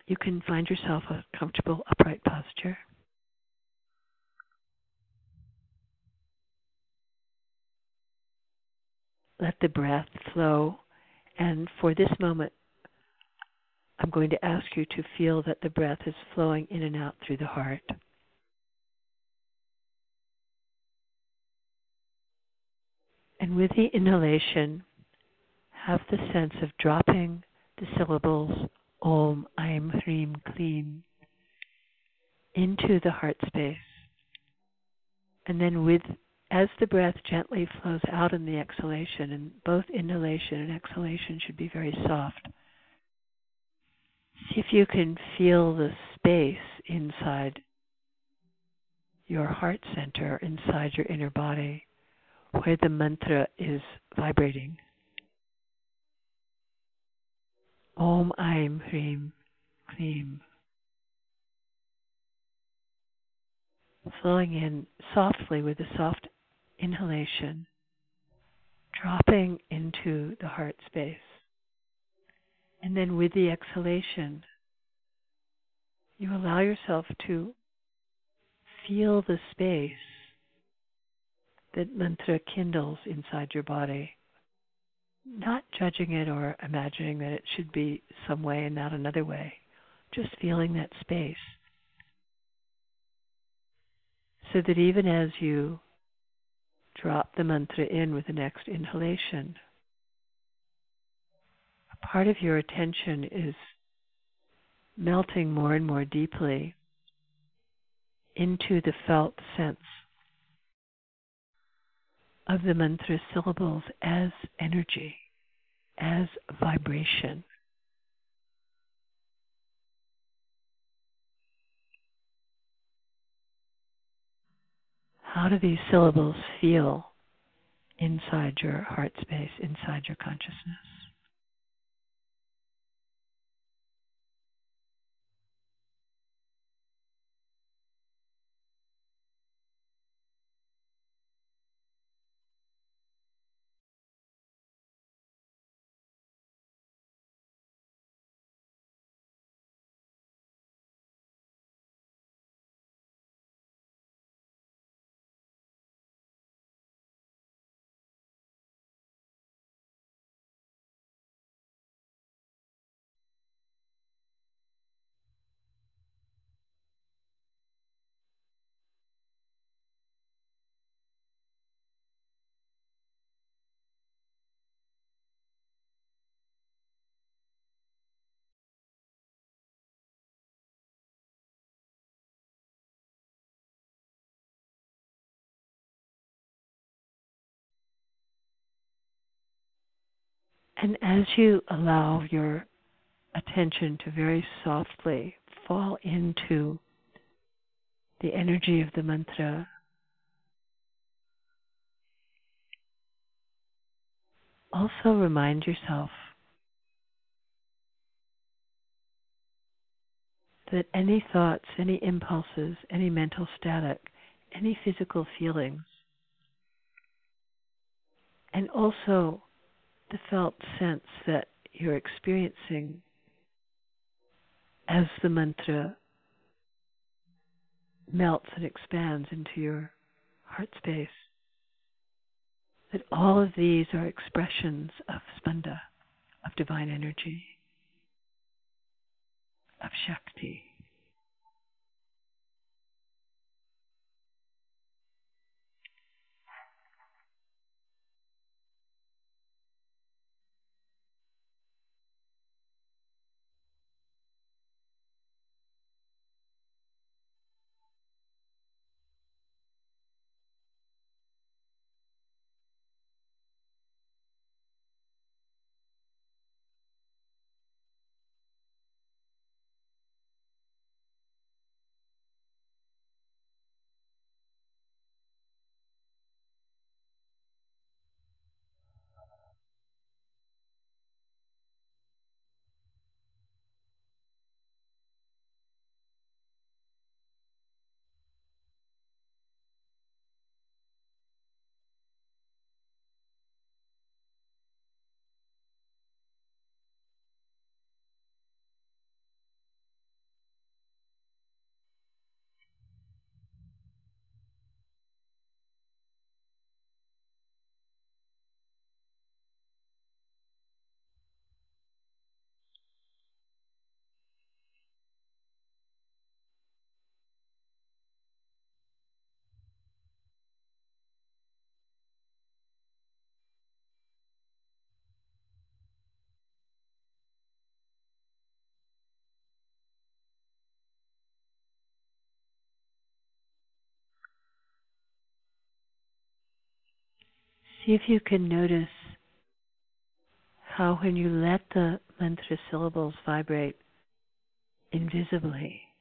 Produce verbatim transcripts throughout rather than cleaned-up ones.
you can find yourself a comfortable upright posture. Let the breath flow, and for this moment, I'm going to ask you to feel that the breath is flowing in and out through the heart. And with the inhalation, have the sense of dropping the syllables Om, Aim, Hreem, Kleem into the heart space. And then with, as the breath gently flows out in the exhalation, and both inhalation and exhalation should be very soft, see if you can feel the space inside your heart center, inside your inner body, where the mantra is vibrating. Om, Aim, Hreem, Kleem. Flowing in softly with a soft inhalation, dropping into the heart space. And then with the exhalation, you allow yourself to feel the space that mantra kindles inside your body, not judging it or imagining that it should be some way and not another way, just feeling that space. So that even as you drop the mantra in with the next inhalation, a part of your attention is melting more and more deeply into the felt sense of the mantra syllables as energy, as vibration. How do these syllables feel inside your heart space, inside your consciousness? And as you allow your attention to very softly fall into the energy of the mantra, also remind yourself that any thoughts, any impulses, any mental static, any physical feelings, and also the felt sense that you're experiencing as the mantra melts and expands into your heart space, that all of these are expressions of spanda, of divine energy, of Shakti. See if you can notice how when you let the mantra syllables vibrate invisibly,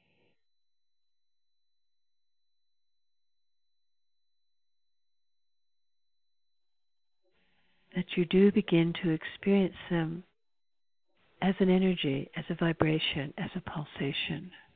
that you do begin to experience them as an energy, as a vibration, as a pulsation.